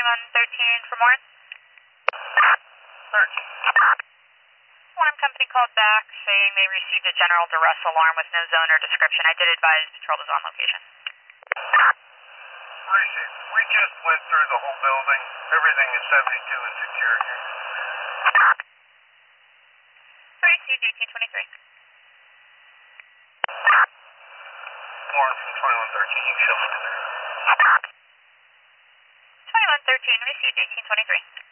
2113 for more. Search. Alarm company called back saying they received a general duress alarm with no zone or description. I did advise patrol is on location. Appreciate it. We just went through the whole building. Everything is 72 and secure here. 1823. Lawrence from 2113, you show me there. 2113, received 1823.